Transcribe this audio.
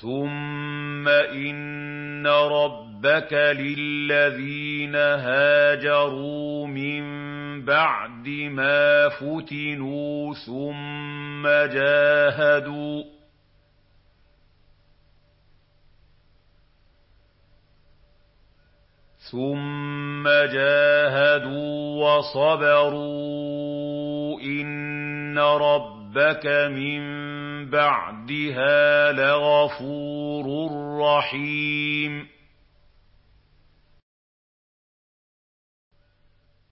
ثُمَّ إِنَّ رَبَّكَ لِلَّذِينَ هَاجَرُوا مِن بَعْدِ مَا فُتِنُوا ثُمَّ جَاهَدُوا وَصَبَرُوا إِنَّ رَبَّكَ مِن بَعْدِهَا لَغَفُورٌ رَّحِيمٌ